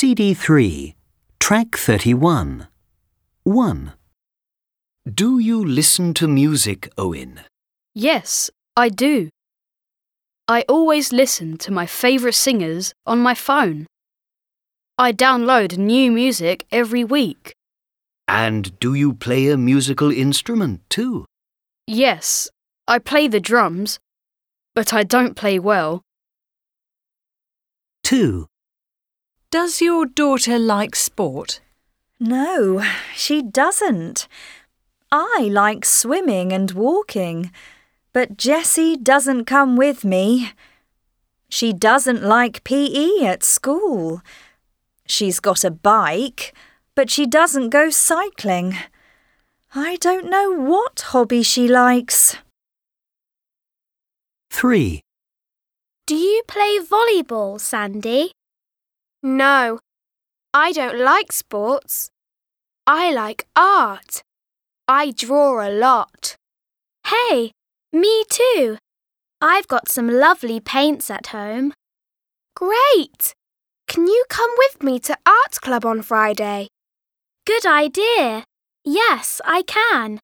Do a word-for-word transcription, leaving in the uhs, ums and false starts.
C D three, Track thirty-one. one. Do you listen to music, Owen? Yes, I do. I always listen to my favourite singers on my phone. I download new music every week. And do you play a musical instrument too? Yes, I play the drums, but I don't play well. two. Does your daughter like sport? No, she doesn't. I like swimming and walking, but Jessie doesn't come with me. She doesn't like P E at school. She's got a bike, but she doesn't go cycling. I don't know what hobby she likes. three. Do you play volleyball, Sandy? No, I don't like sports. I like art. I draw a lot. Hey, me too. I've got some lovely paints at home. Great! Can you come with me to art club on Friday? Good idea. Yes, I can.